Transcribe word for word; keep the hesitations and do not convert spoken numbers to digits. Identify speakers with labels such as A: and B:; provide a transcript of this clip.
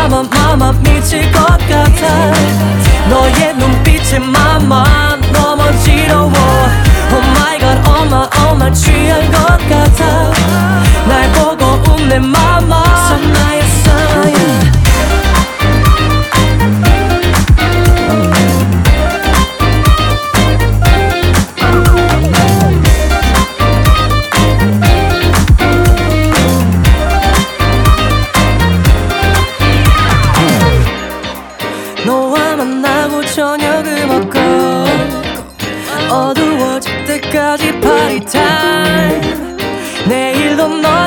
A: 마마 마마 미칠 것 같아. 너의 눈빛에 맘만 너무 지러워. Oh my god 엄마 엄마 취한 것 같아. 날 보고 웃네 마마 사나야 사나야. 너와 만나고 저녁을 먹고 어두워질 때까지 파티 타임. 내일도 너